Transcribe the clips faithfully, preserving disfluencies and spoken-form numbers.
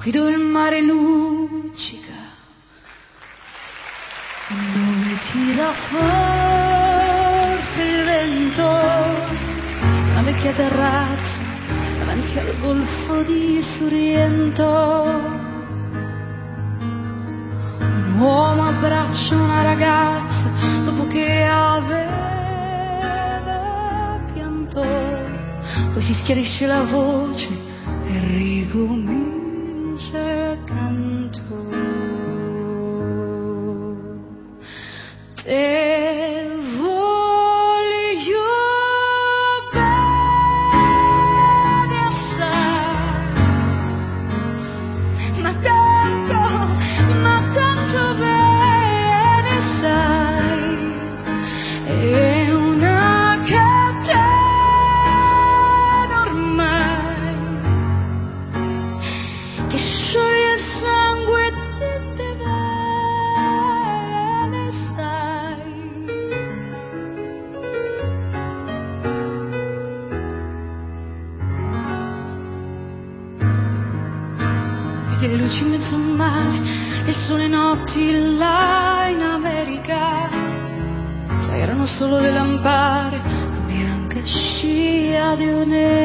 qui dove il mare luccica, dove tira forte il vento, una vecchia terrazza davanti al golfo di Sorrento. Un uomo abbraccia una ragazza dopo che aveva pianto, poi si schiarisce la voce e ricomincia il canto. Te voglio bene assai, ma tanto, ma tanto bene sai, è una catena ormai che scioglie il sangue di te bene sai. Vedi le luci in mezzo al mare e sono le notti là in America, sai, erano solo le lampade, la bianca scia di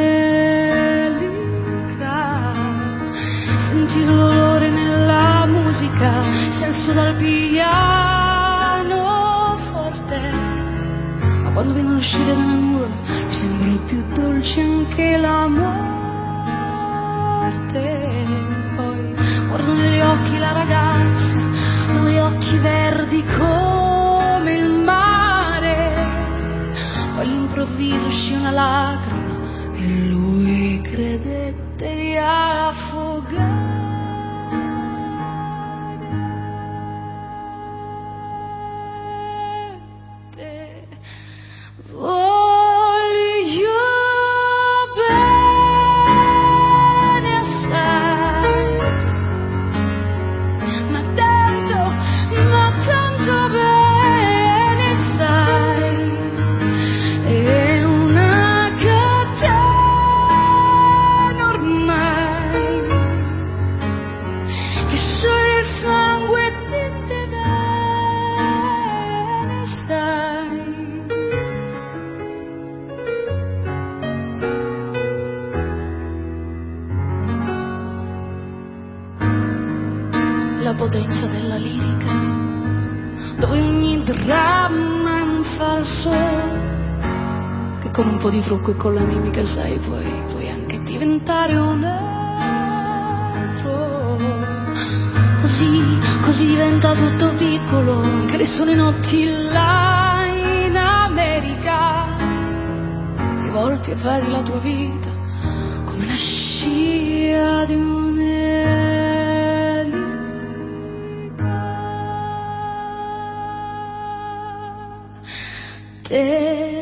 un'elica. Senti il dolore nella musica, si alzò dal piano forte, ma quando viene a uscire dalla nuvola mi sembra più dolce anche la morte. Poi guardo negli occhi la ragazza, due occhi verdi come il mare, poi all'improvviso uscì una lacrima e lui credette di affogare. Voglio bene assai, ma tanto, ma tanto bene sai, è una catena ormai che scioglie il sangue di te bene sai. La potenza della lirica, dove ogni dramma è un falso, che con un po' di trucco e con la mimica, sai, puoi, puoi anche diventare un altro. Così, così diventa tutto piccolo, anche le sole notti là in America. Rivolti e vedi la tua vita come una scia di un'elica. Te